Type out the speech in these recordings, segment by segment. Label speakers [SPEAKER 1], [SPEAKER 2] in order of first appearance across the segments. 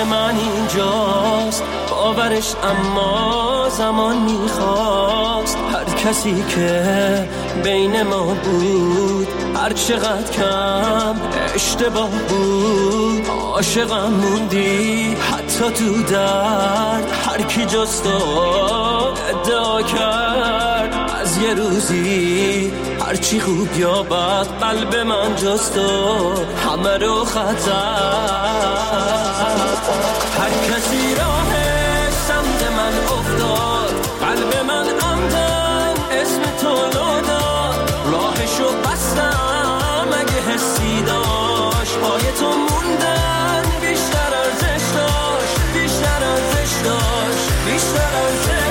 [SPEAKER 1] من اینجاست، باورش اما زمان میخواست. هر کسی که بین ما بود هر چقدر کم اشتباه بود، عاشقم موندی حتی تو درد. هر کی جز تو ادعا کرد از یه روزی هرچی خوب یا بد، قلب من جز تو همه رو خطر. هر کسی راهش سمت من افتاد، قلب من عمدن اسم تو رو داد. راهشو بستم اگه حسی داشت، پای تو موندن بیشتر ارزش داشت، بیشتر ارزش داشت، بیشتر ارزش داشت.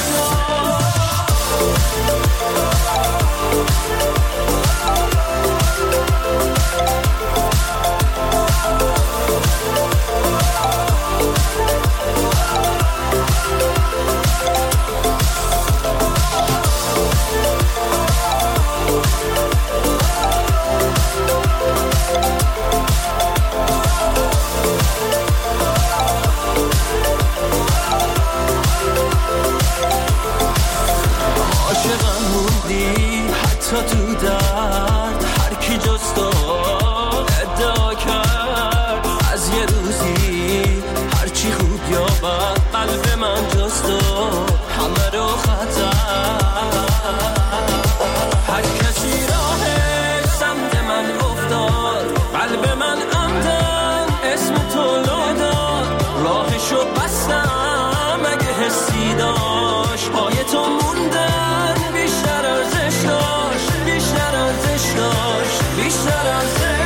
[SPEAKER 1] تو درد هر کی جز تو ادعا کرد از یه روزی هرچی خوب یا بد، قلب من جز تو همه رو خطر. هر کسی راهش سمت من افتاد، قلب من عمدن اسم تو رو داد. راهشو بستم اگه حسی داشت، پای تو موندن بیشتر ارزش داشت، بیشتر ارزش داشت، بیشتر ارزش داشت.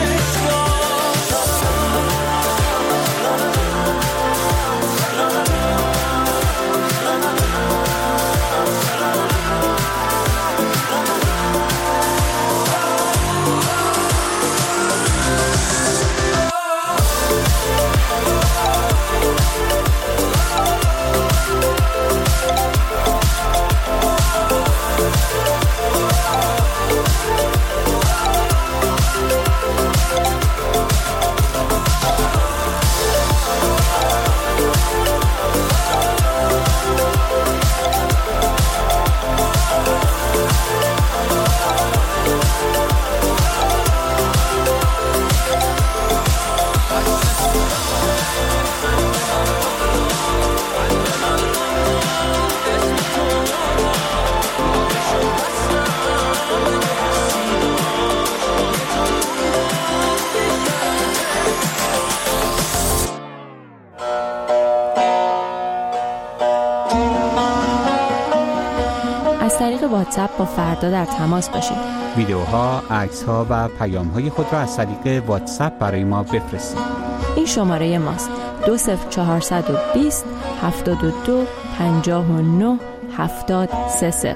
[SPEAKER 2] واتساپ با فردا در تماس باشید.
[SPEAKER 3] ویدیوها، عکس‌ها و پیام‌های خود را از طریق واتساپ برای ما بفرستید.
[SPEAKER 2] این شماره ماست: 20420 72 59 70 30.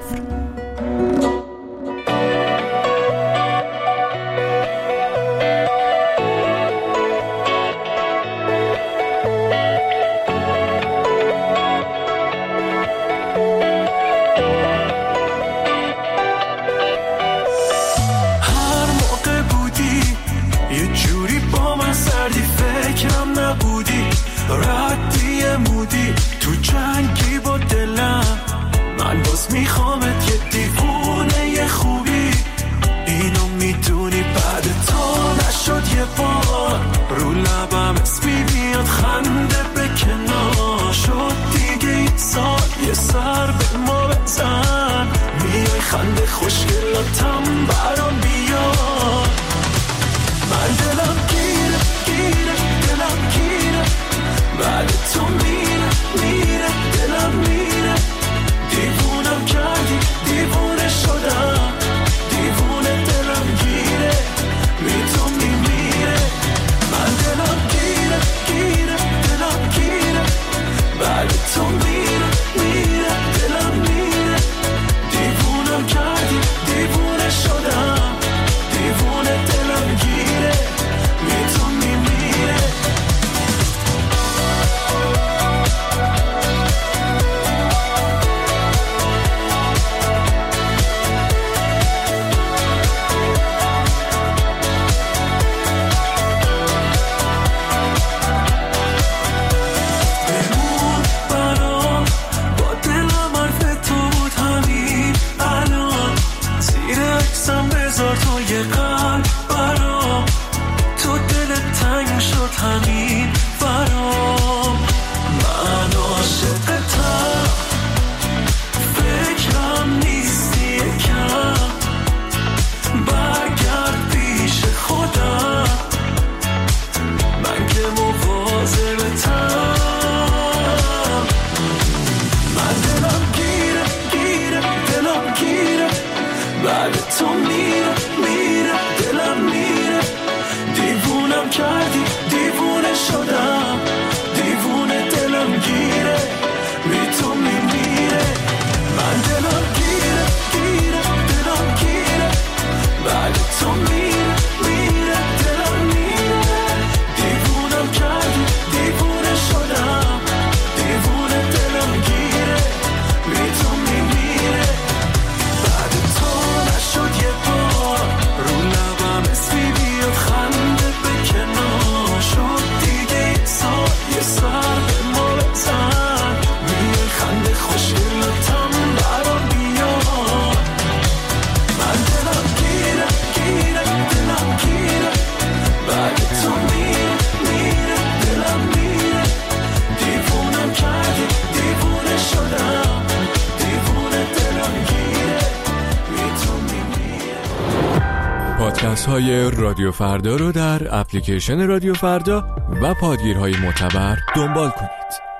[SPEAKER 1] بعد تو میره میره دلم میره، دیوونم کردی دیوونه شدم، دیوونه دلم گیره بی تو میمیره، من دلم گیره گیره دلم گیره، بعد تو میره میره دلم میره، دیوونم کردی دیوونه شدم، دیوونه دلم گیره بی تو میمیره، بعد تو نشد یه بار رو لبم اسمی بیاد خنده به کنار شد دیگه یه سر به ما بزن، میره خنده خوشگلتم برام بیاد، من دلم گیره گیره دلم گیره، بعد تو میره میره دلم میره، دیوونم کردی دیوونه شدم، دیوونه دلم گیره بی تو میمیره.
[SPEAKER 4] پادکست های رادیو فردا رو در اپلیکیشن رادیو فردا و پادگیرهای معتبر دنبال کنید.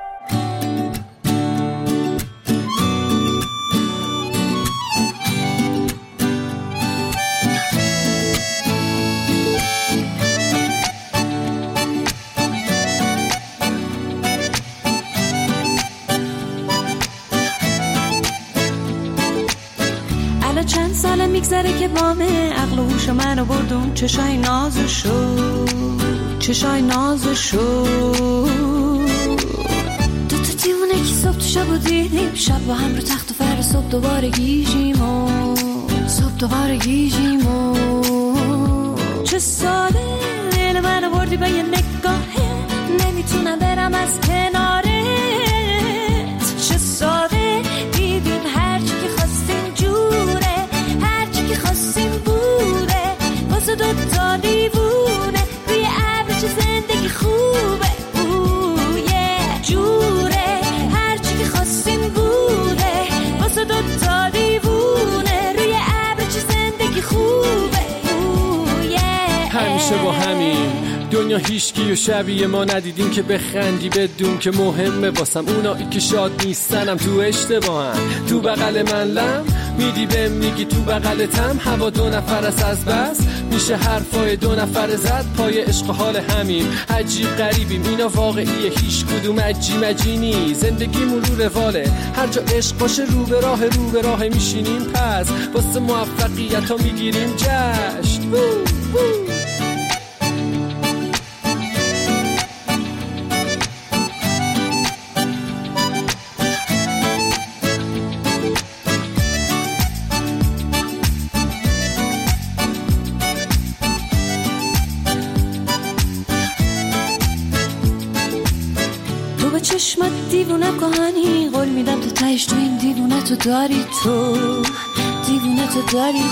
[SPEAKER 5] الان چند ساله میگذره که بامه عقل و هوش منو بردون چشای نازشو، چشای نازشو، دو تا دیوونه که صبح تو شب و دیدیم، شب با هم رو تخت و فردا صبح دوباره گیجیم و صبح دوباره گیجیم و چه ساده دل منو بردی با یه نگاهه، نمیتونم برم از کنارت، چه ساده دیدیم هرچی که خواستیم جوره، هرچی که خواستیم بوده، واسه دوتا دیوونه روی ابر چه زندگی خوبه، جوره هرچی که خواستیم بوده، واسه دوتا دیوونه روی ابر چه زندگی خوبه،
[SPEAKER 6] همیشه با همین دنیا هیچکی و شبیه ما ندیدیم که بخندی بدون که مهمه واسم اونایی که شاد نیستنم تو اشتباهن، تو بغل من لم میدی بهم میگی تو بغلتم، هوا دو نفر از بس میشه حرفای دو نفر زد، پای عشق حال همین عجیب غریبیم، اینا واقعیه هیچ کدوم عجی نی، زندگیمون رو رواله هر جا عشق باشه رو به راه میشینیم، پس واسه موفقیت ها میگیریم جشن.
[SPEAKER 5] چشمت دیوونه کهانی، قول میدم تو تهش تو این دیوونه تو داری، تو دیوونه تو داری،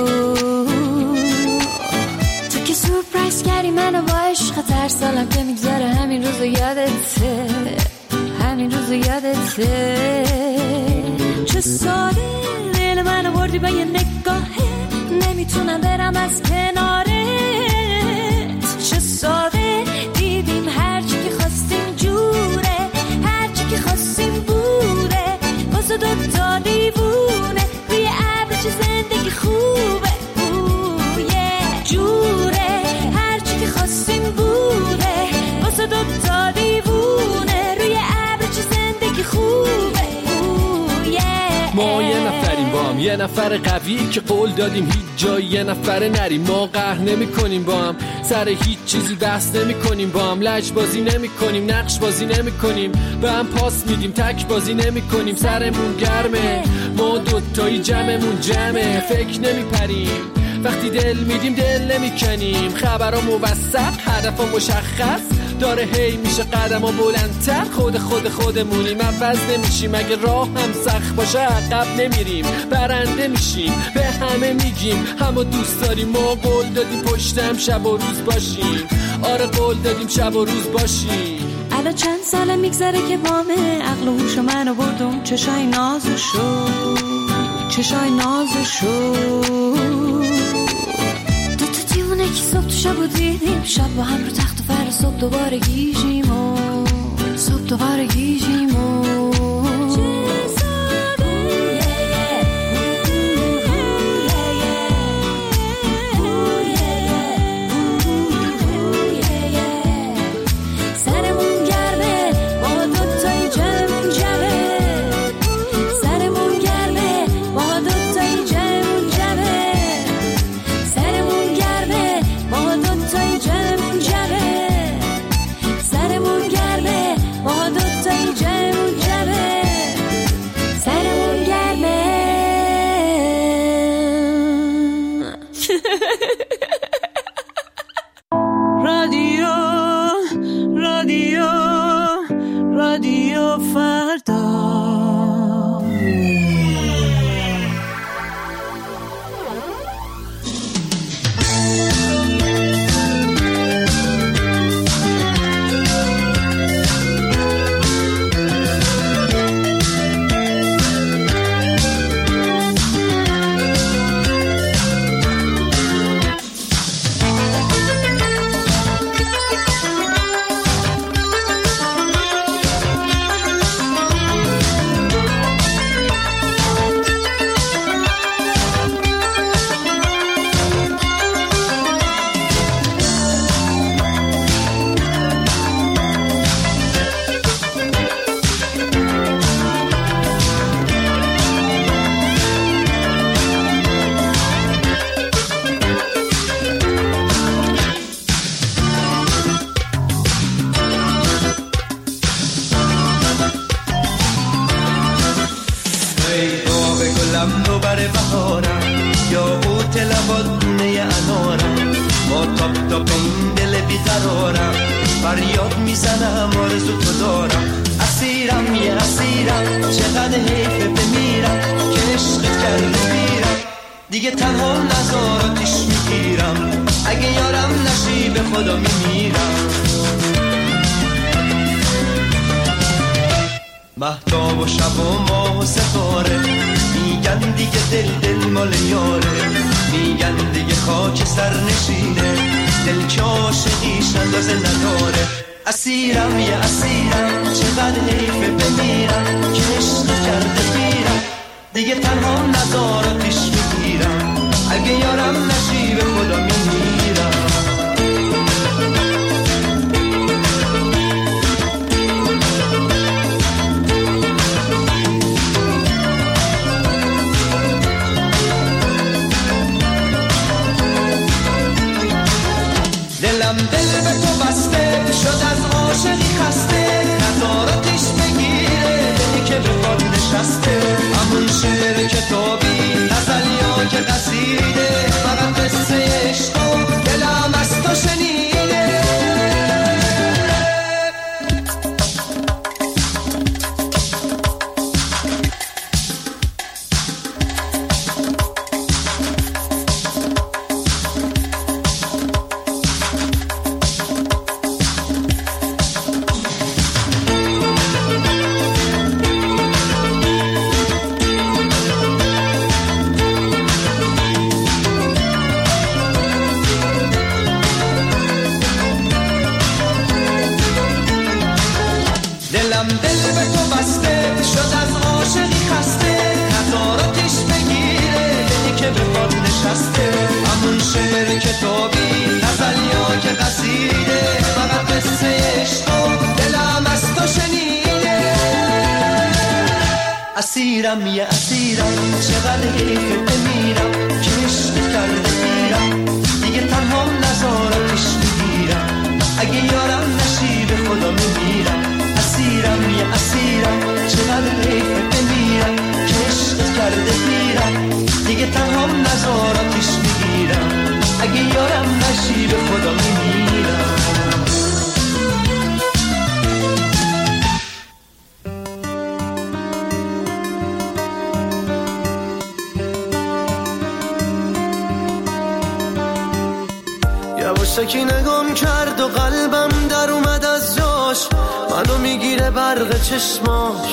[SPEAKER 5] تو که سورپرایز کردی منو با عشق، هر سالم که میگذره همین روزو یادته، همین روزو یادته، چه ساده دل منو بردی با یه نگاهه، نمیتونم برم از کنارت، چه ساده دیدیم هرچی که خواستیم جوره، هرچی که خواستیم بوده، واسه دوتا دیوونه روی ابر چه زندگی خوبه، جوره هرچی که خواستیم بوده، واسه دوتا دیوونه روی ابر چه زندگی خوبه،
[SPEAKER 6] ما یه نفریم با هم، یه نفر قوی که قول دادیم هیچ جایی یه نفر نریم، ما قهر نمی کنیم با هم، سر هیچ چیزی بحث نمی کنیم با هم، لج بازی نمی کنیم، نقش بازی نمی کنیم، به هم پاس میدیم، تک بازی نمی کنیم، سرمون گرمه، ما دوتایی جمعمون جمعه، فکر نمی پریم، وقتی دل میدیم دل نمی کنیم، خبرها موثق هدفها مشخص داره، هی میشه قدم ها بلندتر، خودمونیم، عوض نمیشیم، اگه راه هم سخت باشه عقب نمیریم، برنده میشیم، به همه میگیم همو دوست داریم، ما قول دادیم پشتم شب و روز باشیم، آره قول دادیم شب و روز باشیم.
[SPEAKER 5] الان چند ساله میگذره که بامه عقل و هوش منو بردم، چشای نازشو، چشای نازشو، دوتا دیوونه که صبح تو شب و دیدیم، شب با هم رو تخت و فردا صبح دوباره گیجیم و صبح دوباره گیجیم و چه ساده
[SPEAKER 1] رادیو فردا.
[SPEAKER 7] فریاد میزنم آرزو تو دارم، اسیرم یه اسیرم، چقدر حیفه بمیرم که عشقت کرده میرم، دیگه تنها نزاراتش میگیرم، اگه یارم نشی به خدا میمیرم. مهتاب و شب و ماه و ستاره میگن دیگه دل مال یاره، میگن دیگه خاک سر نشینه، دل که عاشقیش اندازه نداره. اسیرم یه اسیرم، چقدر حیفه بمیرم که عشق کرده میرم، دیگه تنها نزاراتش میگیرم، اگه یارم نشی به خدا میمیرم. دلم دل به تو بسته شد، از عاشقی خسته، نظاراتش بگیره دلی که به خود نشسته، همون شعر کتابی غزلیا که قصیده، فقط قصه عشق و دلم از تو شنیده. دلم دل به تو بسته شد، از عاشقی خسته، نظاراتش بگیره دلی که به خود نشسته، همون شعر کتابی غزلیا که قصیده، فقط قصه عشق و دلم از تو شنیده. اسیرم یه اسیرم، چقدر حیفه بمیرم که عشق کرده میرم، دیگه تنها نظاراتش میگیرم، اگه یارم نشی به خدا میمیرم. اسیرم یه اسیرم، چقدر حیفه بمیرم که عشق کرده میرم، دیگه تنها نظاراتش میگیرم، اگه یارم نشی به خدا میمیرم. یواشکی نگام کرد و قلبم در اومد از جاش، منو میگیره برق چشماش،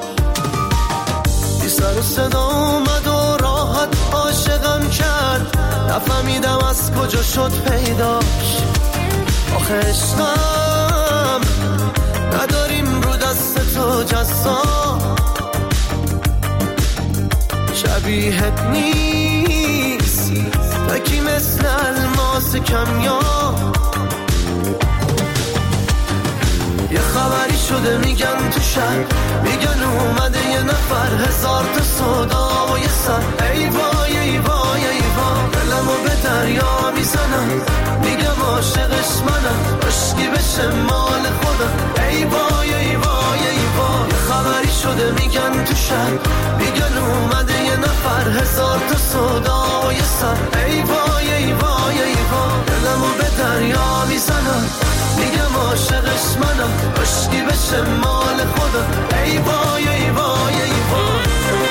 [SPEAKER 7] بی سر و صدا اومد و راحت عاشقم کرد، نفهمیدم از کجا شد پیداش. آخه عشقم نداریم رو دست تو جزا، شبیهت نیست تکی مثل الماس کمیاب، یه خبری شده میگن تو شهر، میگن اومده یه نفر، هزار تا صدا و یه سر، ای وای ای وای ای وای، دلمو به دریا میزنم، میگم عاشقش منم، عشقی بشه مال خودم، ای وای ای وای ای وای. یه خبری شده میگن تو شهر، میگن اومده یه نفر، هزار تا صدا و یه سر، ای وای ای بشه مال خدا. ای وای ای وای ای وای.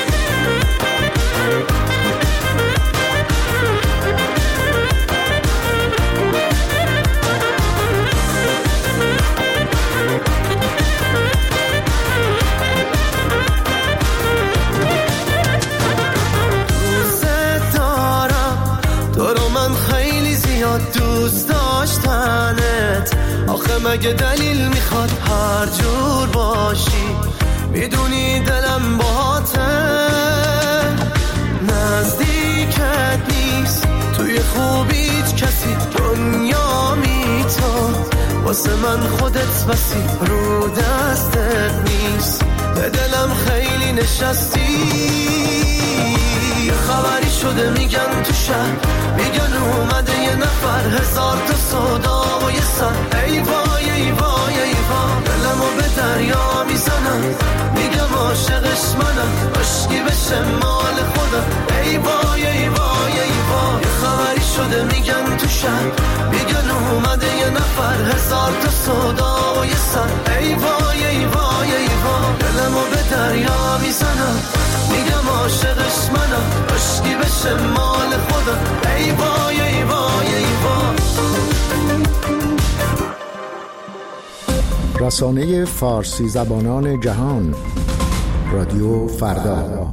[SPEAKER 7] دوست داشتنت آخه مگه دلیل میخواد هر جور باشی؟ میدونی دلم باهاته، نزدیکت نیست توی خوبیت کسی، دنیا میتون واسه من خودت بسی، رو دستت نیست به دلم خیلی نشستی. خبری شده میگن تو شهر، میگن اومده یه نفر، هزار تا صدا و یه سر. ای وای ای وای ای وای. دلمو به دریا میزنم، میگم عاشقش منم، عشقی بشه مال خدا. ای وای ای وای ای وای. یه خبری شده میگن تو شهر، میگن اومده یه نفر، هزار تا صدا و یه سر. ای وای ای وای ای وای. دلمو به دریا میزنم، میگم عاشقش منم، عشقی بشه مال خدا. ای وای ای وای ای وای.
[SPEAKER 8] رسانه فارسی زبانان جهان، رادیو فردا.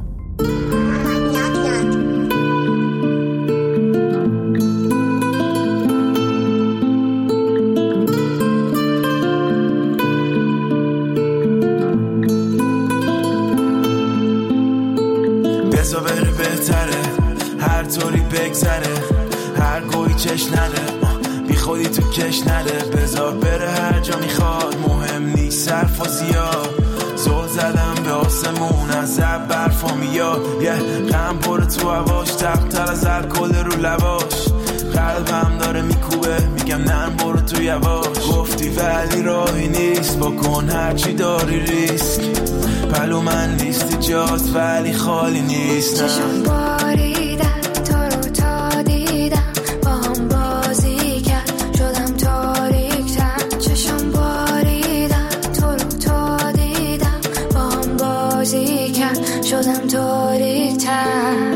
[SPEAKER 9] بزا بره بهتره، هر طوری بگذره، هر گوی چش نده، بی خودی تو کش نده. بذار بره هر جا میخواد، مهم نیست صرف و زیاد. زل زدم به آسمون از زب برفا میاد، یه غم پره تو هواش، تقتر از الکل رو لباش. قلبم داره میکوبه، میگم نرم برو تو یواش. گفتی ولی راهی نیست، بکن هرچی داری ریسک. پلو من لیستی جاست ولی خالی نیست.
[SPEAKER 5] چشم باریدن تو رو تا دیدم، با هم بازی کرد شدم تاریک‌تر. چشم باریدن تو رو تا دیدم، با هم بازی کرد شدم تاریک‌تر.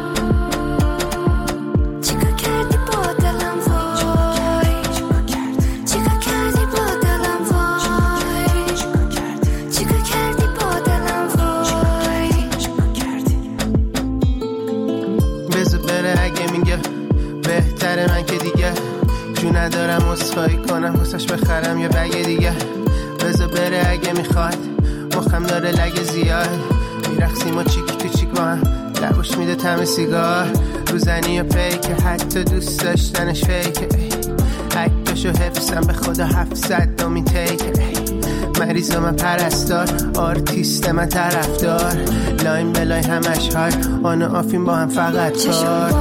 [SPEAKER 10] من که دیگه جو ندارم اسخایی کنم، واسش بخرم یه بگه دیگه. بذار بره اگه میخواد، مخم داره لگه زیاد. میرقصیم و چیک تو چیک با هم، لبوش میده طعم سیگار. روزنی و پیکه، حتی دوست داشتنش فیکه. عکسشو حفظم به خدا 700 دومین تیکه. مریض من پرستار، آرتیست من طرفدار. لاین بلای همش های آن و آفین با هم فقط کار.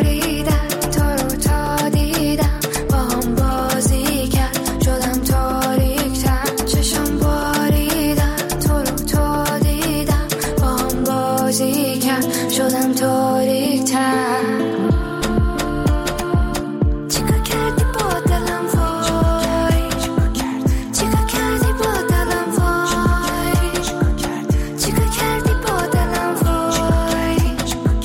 [SPEAKER 5] شدم تاریک‌تر. چیکار کردی با دلم وای؟ چیکار کردی با دلم وای؟ چیکار کردی با دلم وای؟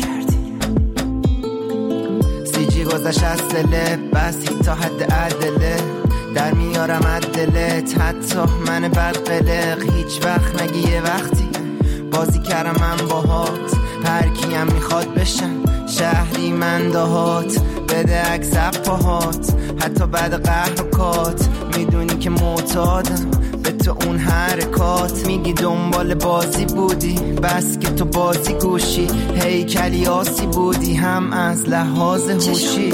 [SPEAKER 10] سیجی گذشت از دلت، بس تا حد عدله. در میارم عدلت، حتی من بدقلق. هیچ وقت نگی یه وقتی بازی کردم من باهات. هر کیم میخواد بشم شهری من دهات. بده عکس پاهات حتی بعد قهر و کات. میدونی که معتادم به تو اون حرکات. میگی دنبال بازی بودی، بس که تو بازی گوشی. هیکلی آسی بودی هم از لحاظ هوشی.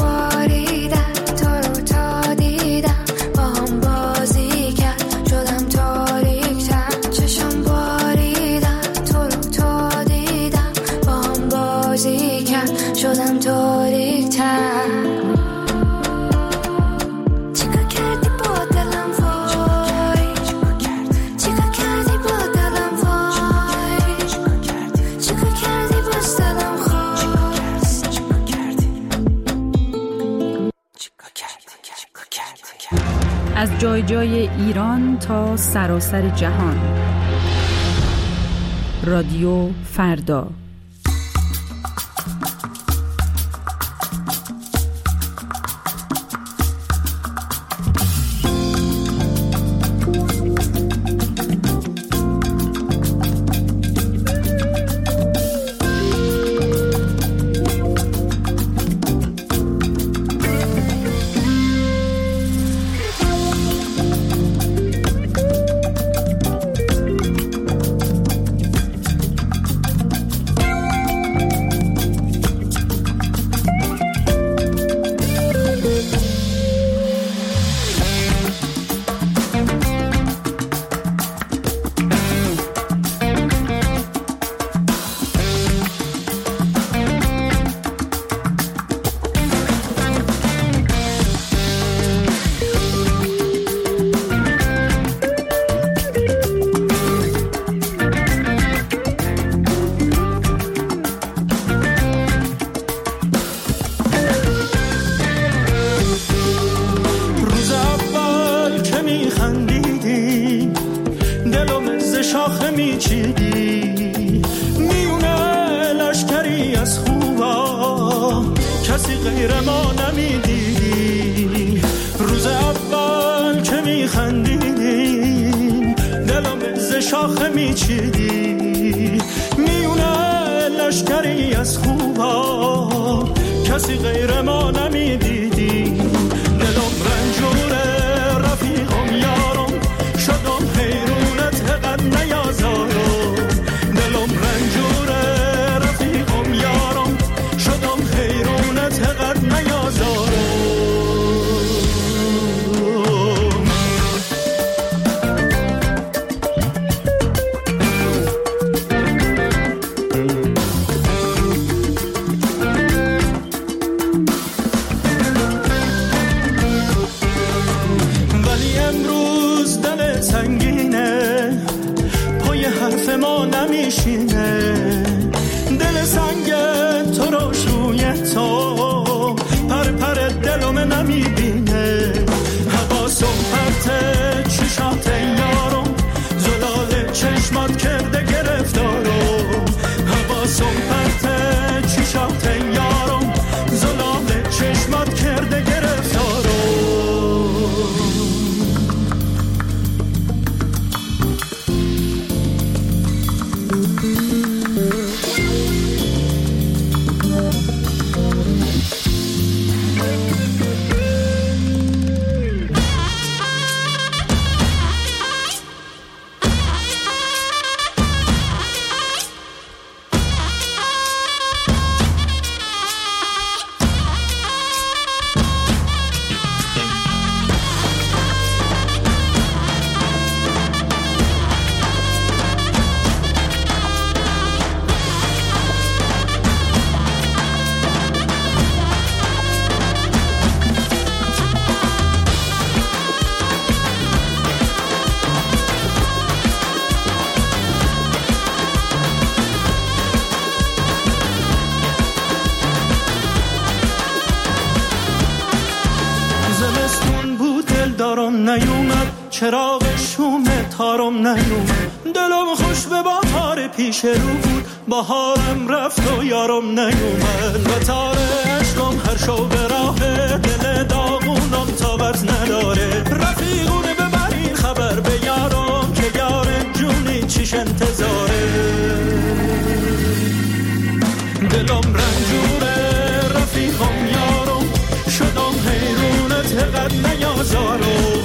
[SPEAKER 5] شدم تاریک‌تر. چیکار کردی با دلم وای؟ چیکار کردی با دلم وای؟ چیکار کردی با دلم خواست؟
[SPEAKER 11] از جای جای ایران تا سراسر جهان. رادیو فردا.
[SPEAKER 12] چراغ شوم تارم نیومد، دلم خوش به بهار پیش رو بود، بهارم رفت و یارم نیومد. و تار عشقم هر شو به راه دل داغونم تابت نداره. رفیقونه ببرین خبر به یارم که یار جونی چیش انتظاره. دلم رنجوره رفیقم یارم، شدم حیرونت قد نیازارم.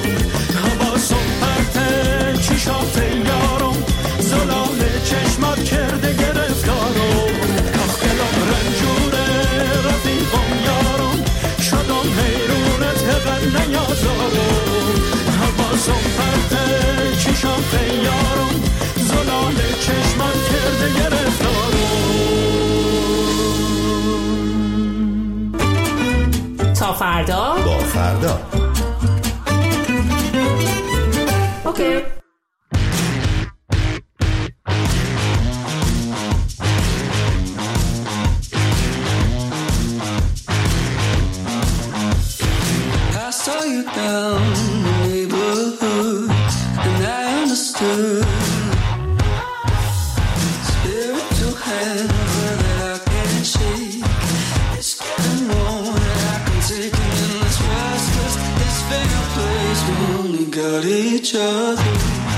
[SPEAKER 12] چشات یارم زلال چشمات کرده گرفتارم. دلم رنجوره رفیقم یارم، شدم حیرونت قد نیازارم. حواسم پرته چشات یارم زلال چشمات کرده گرفتارم.
[SPEAKER 2] تا فردا
[SPEAKER 8] با فردا.
[SPEAKER 2] اوکی.
[SPEAKER 1] Saw you down the got each other.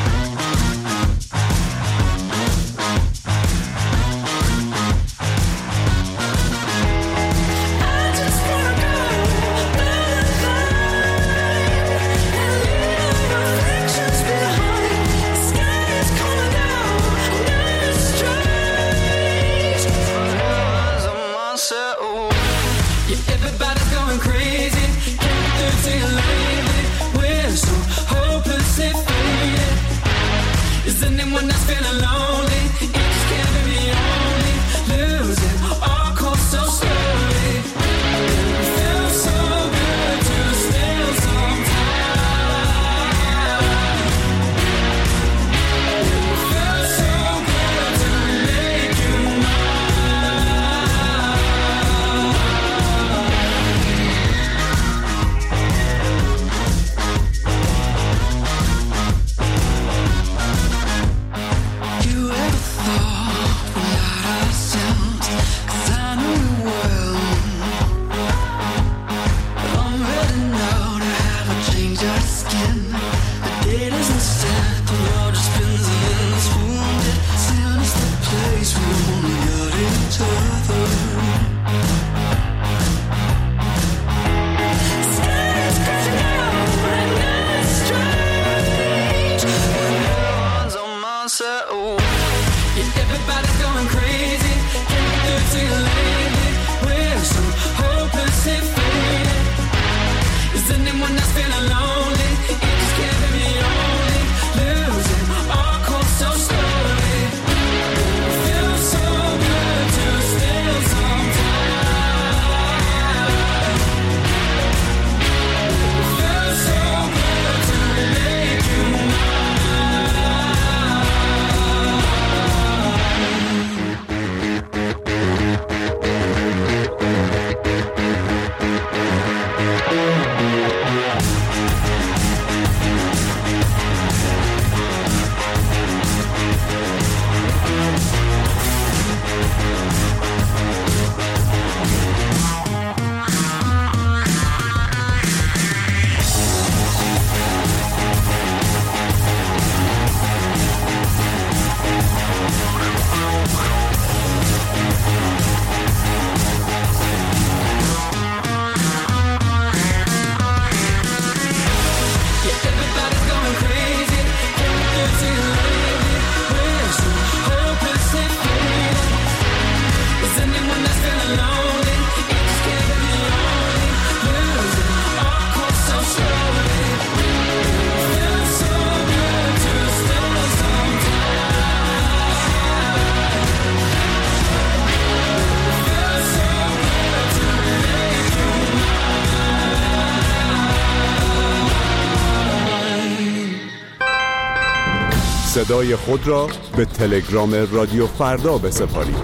[SPEAKER 13] صدای خود را به تلگرام رادیو فردا بسپارید.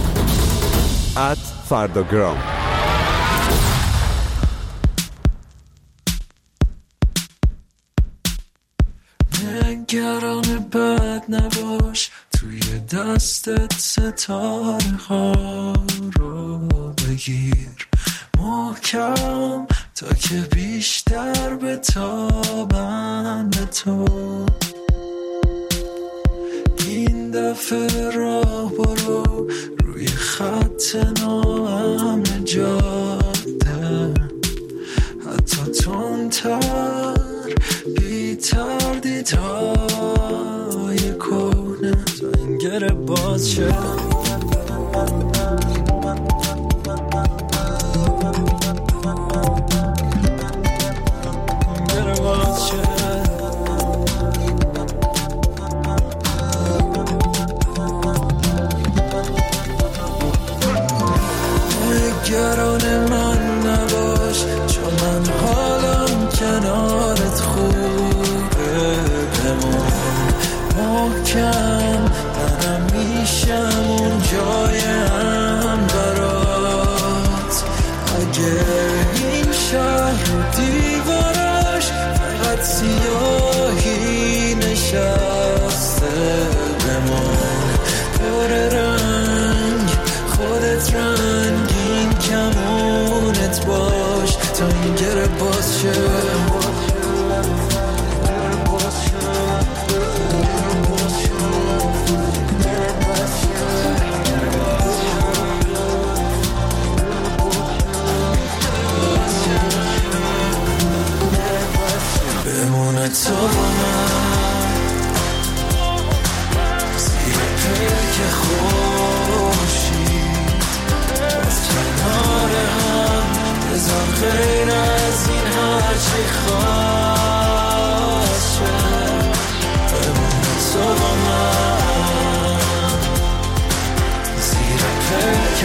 [SPEAKER 13] @فرداگرام.
[SPEAKER 1] نگران بد نباش، توی دستت ستاره ها رو بگیر محکم تا که بیشتر بتابن به تو. این دفعه راه برو روی خط ناامن جاده، حتی تندتر بی تردیدهای کهنه تا این گره باز شه. نگران من نباش، چون من حالم کنارت خوبه. بمون محکم، منم میشم اون جای هم برات. اگه این شهر و دیوارش فقط سیاهی نشسته، بمون پر رنگ خودت رنگین کمونت باش تا این گره باز شه. تو با من زیر پلک خورشید باز کنار هم بذار غیر از این هرچی خواست شد بمونه تو با من زیر پلک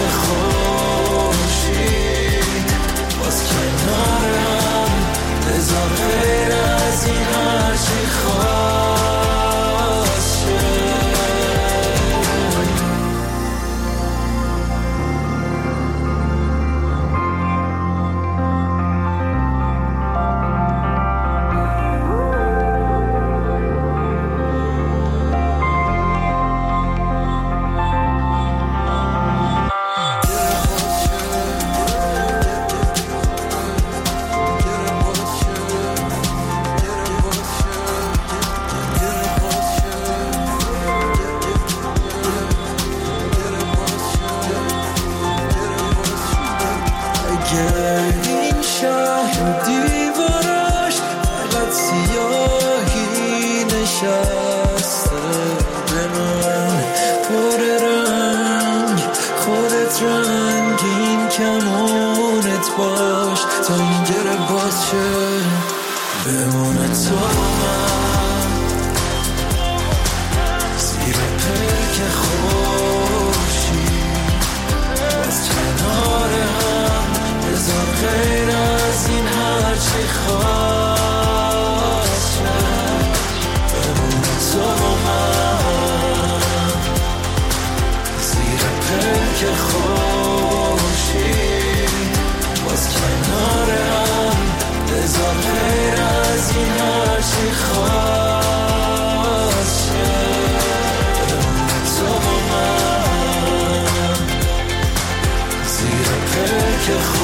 [SPEAKER 1] خورشید باز کنار هم بذار غیر از این هرچی خواست شد این شهر دیوارش فقط سیاهی نشسته به من پر رنگ خودت رنگین کمونت باش تا این گره باز شه بمونه تو من زیر پلک خورشید باز کنار هم بذار غیر از این هرچی خواست شد بمونه تو با من زیر پلک خورشید باز کنار هم بذار غیر از این هرچی خواست شد بمونه تو با من زیر پلک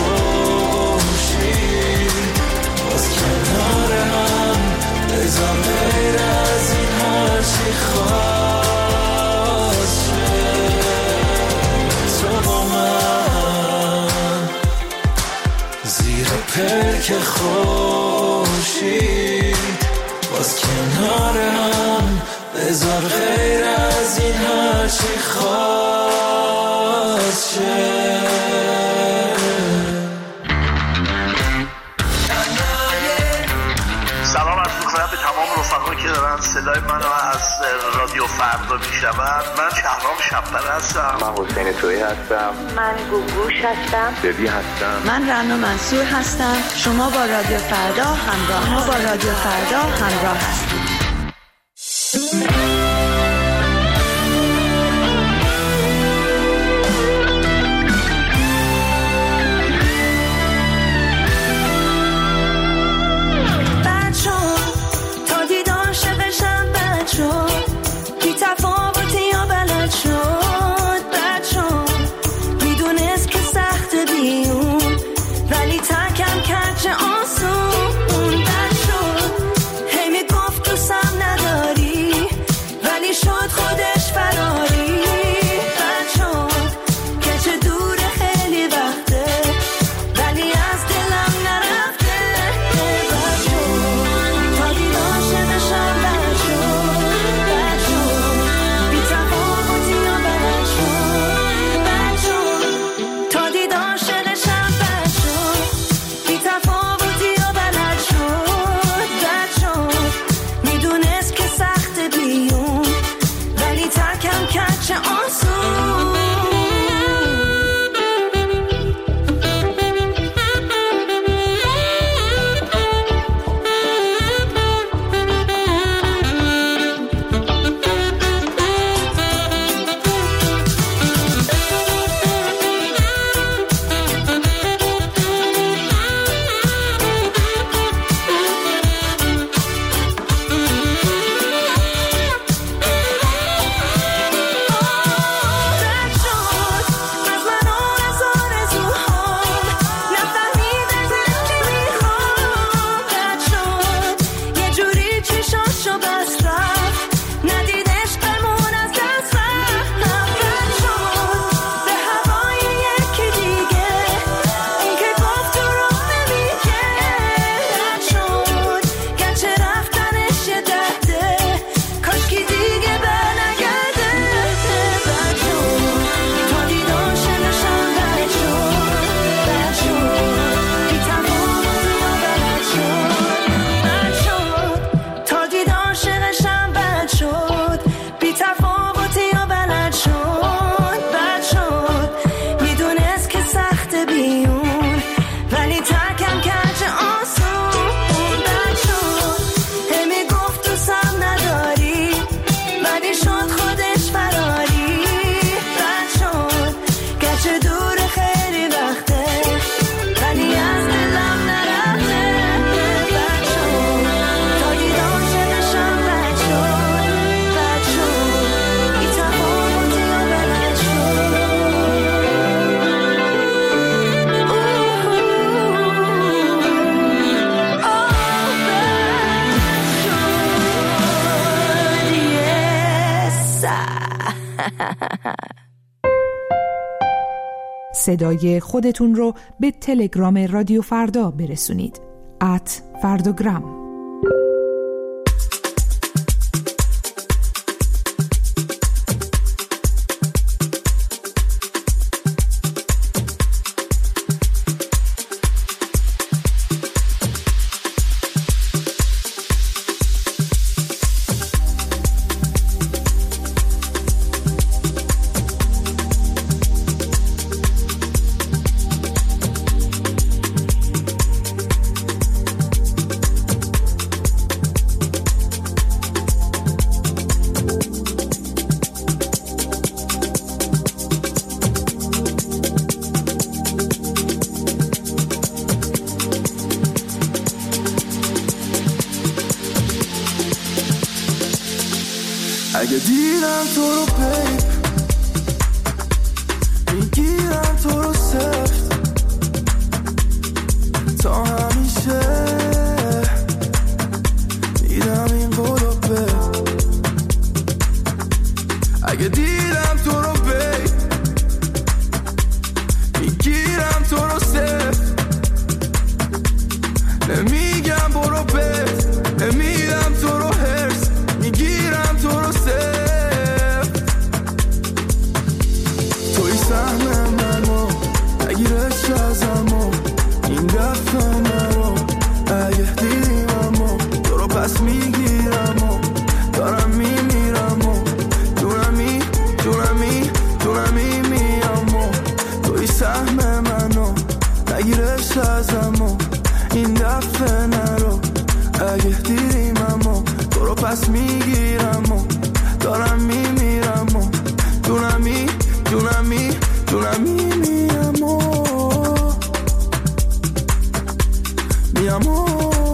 [SPEAKER 1] خورشید باز کنار هم بذار غیر از این هرچی خواست شد تو با من زیر پلک خورشید باز کنار هم بذار غیر از این هرچی خواست شد.
[SPEAKER 14] سلام عرض می‌کنم به تمام رفقایی که دارن صدای منو از رادیو فردا میشنون. من شهرام شب‌پره هستم.
[SPEAKER 15] من حسین تویی هستم.
[SPEAKER 16] من گوگوش هستم.
[SPEAKER 15] دبی هستم.
[SPEAKER 17] من رنا منصور هستم. شما با رادیو فردا همراه هستید.
[SPEAKER 11] صدای خودتون رو به تلگرام رادیو فردا برسونید. @فرداگرام.
[SPEAKER 9] اگه دیدم تو رو بیب میگیرم تو رو سفت تا همیشه میدم این قولو به اگه دیدم تو رو بیب میگیرم تو رو سفت نمیگم برو بیب نمیدم تو رو هرس میگیرم تو رو سفت توی سهم منو نگیرش ازمو این دفعه نرو اگه دیدیم امو تو رو پس میگیرم و دارم میمیرم و جونمی میام و توی سهم منو نگیرش ازمو این دفعه نرو اگه دیدیم امو تو رو پس میگیرم و دارم میمیرم و جونمی میام و میام و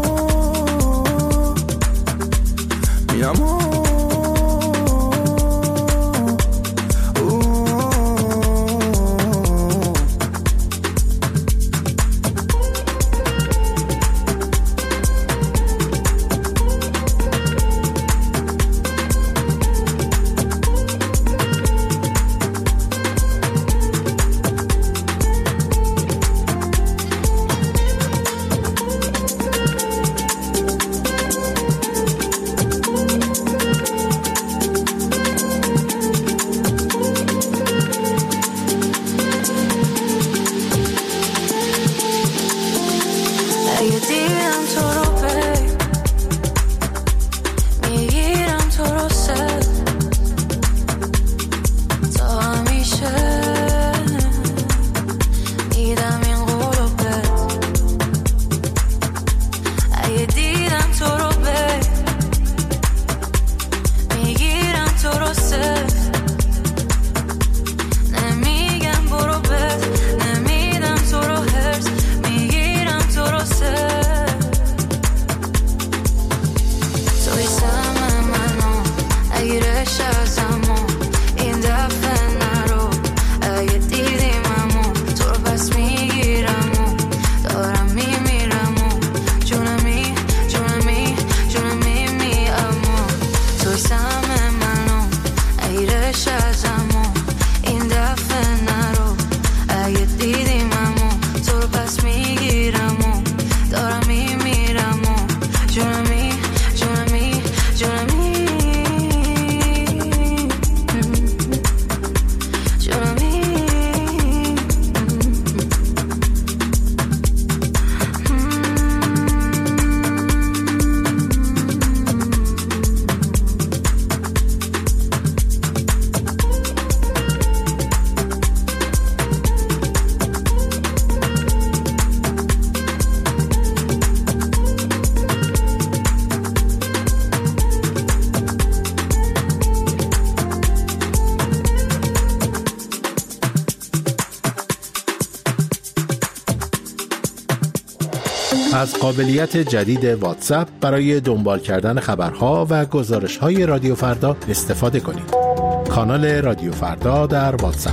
[SPEAKER 8] از قابلیت جدید واتساپ برای دنبال کردن خبرها و گزارش‌های رادیو فردا استفاده کنید. کانال رادیو فردا در واتساپ.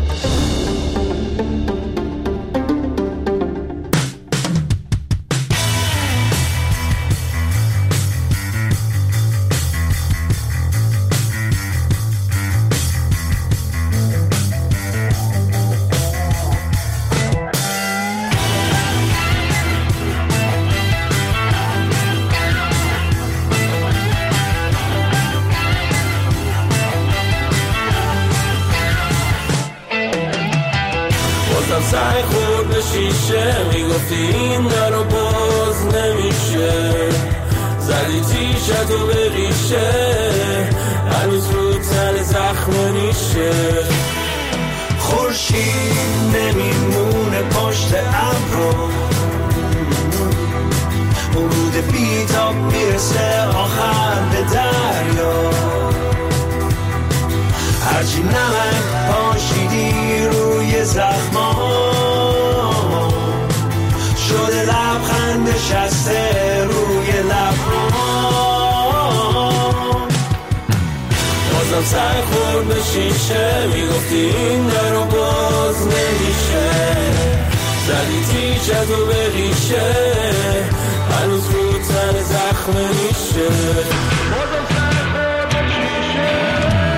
[SPEAKER 1] شیشه میگفتی این درو باز نمیشه، زدی تیشتو به ریشه هنوز رو تن زخم نیشه. خورشید نمیمونه پشت ابرو، ورود بیتاب میرسه آخر به دریا، هرچی نمک پاشیدی روی زخما شده لبخند نشسته روی لبها. بازم سر خورد به شیشه میگفتی این درو باز نمیشه، زدی تیشتو به ریشه هنوز رو تن زخم نیشه. بازم سر خورد به شیشه.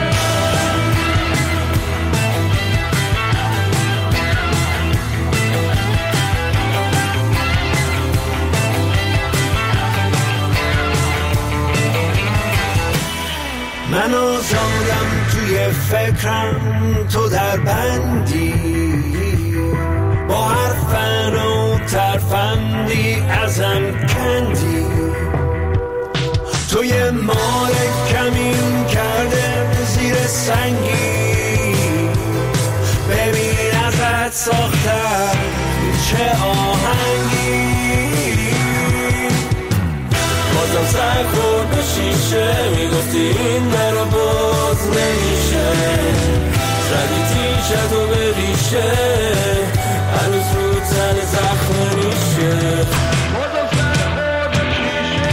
[SPEAKER 1] من آزادم توی فکرم، تو در بندی با هر فن و ترفندی ازم کندی، توی مال کمین کرده زیر سنگی، ببین ازت ساختم چه آهنگی. بازم سر خورد به شیشه میگفتی این درو باز نمیشه، زدی تیشتو به ریشه هنوز رو تن زخم نیشه. بازم سر خورد به شیشه.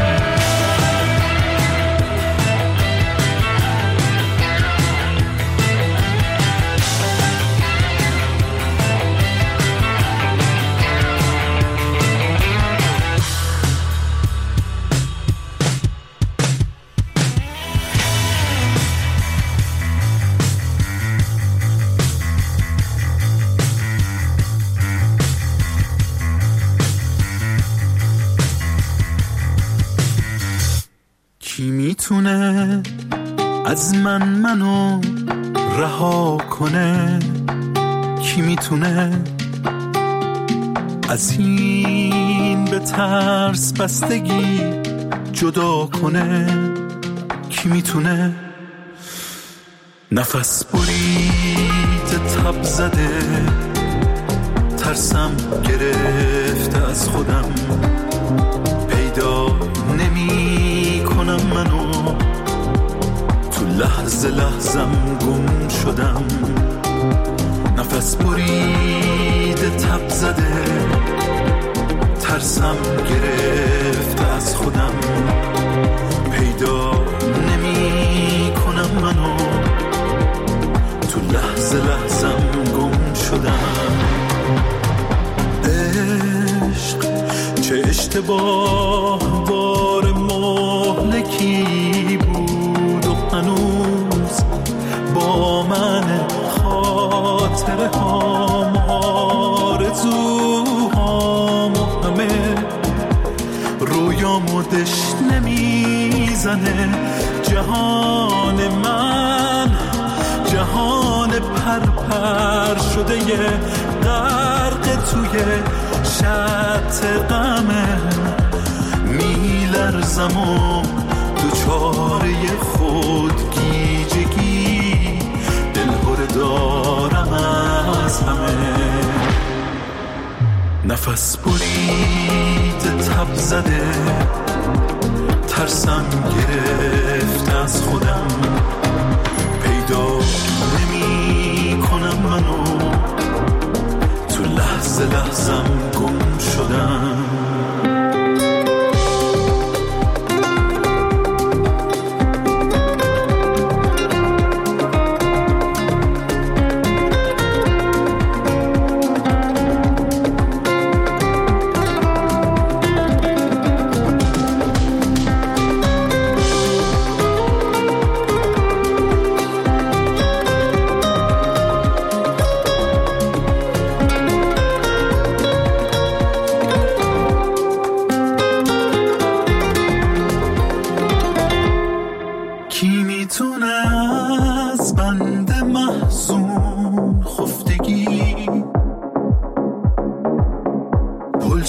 [SPEAKER 12] کی میتونه از منو رها کنه، کی میتونه از این به ترس بستگی جدا کنه، کی میتونه نفس برید تب زده ترسم گرفته از خودم، پیدا نمی کنم منو تو لحظه لحظم گم شدم، نفس برید تب زده ترسم گرفته از خودم، پیدا نمی کنم منو تو لحظه لحظم گم شدم. عشق چه اشتباه بار مهلکی بود و هنوز با من خاطره هام آرزوهام و همه رویامو دشنه میزنه. جهان من جهان پرپر شده یه غرق توی شط غمه، میلرزم و دوچاره خودگیجگی دلهره دارم از همه، نفس برید تب زده ترسم گرفت از خودم، پیدا نمی کنم منو تو لحظه لحظم گم شدم.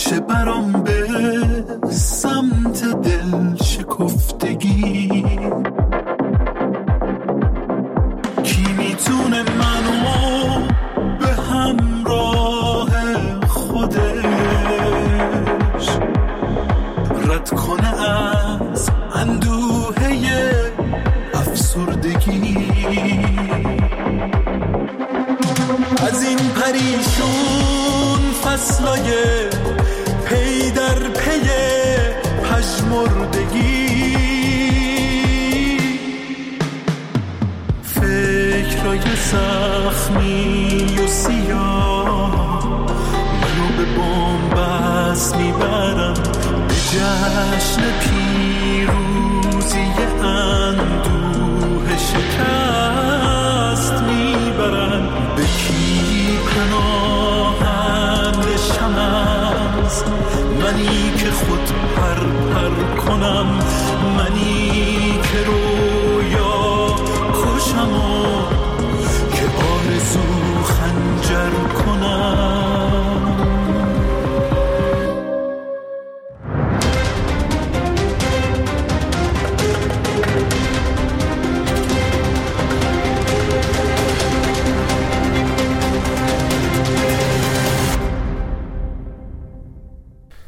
[SPEAKER 18] چه برام به سمت دل شکفتگی. کی میتونه منو به همراه خودش رد کنه از اندوهه افسردگی؟ از این پریشون فصلای پی در پی پژمردگی، فکرای زخمی و سیاه منو به بن‌بست میبرن، به جشن پیروزی اندوه شکست میبرن. به کی پناهم بشم از منی که خود پر کنم، منی که رویا کشم و